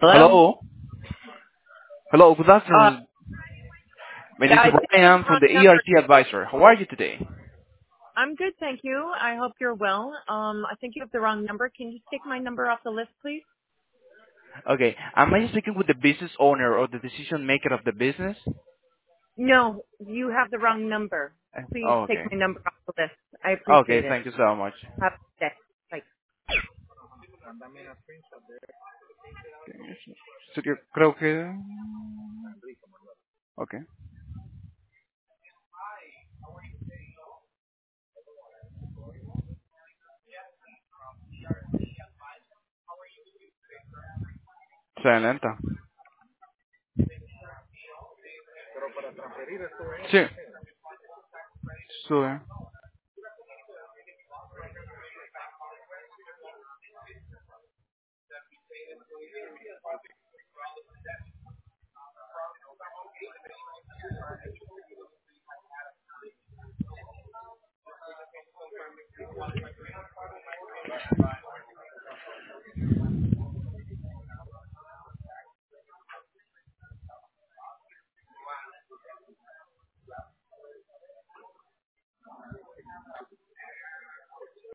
Hello? Hello. Hello, good Uh, afternoon. My name yeah, is I think you have Ryan the from wrong the number. ERT Advisor. How are you today? I'm good, thank you. I hope you're well. I think you have the wrong number. Can you take my number off the list, please? Okay, am I speaking with the business owner or the decision maker of the business? No, you have the wrong number. Please Oh, take okay. my number off the list. I Okay, appreciate it. thank you so much. Have a good day. Bye. So, creo que... Okay. Se lenta. Sí. Sube.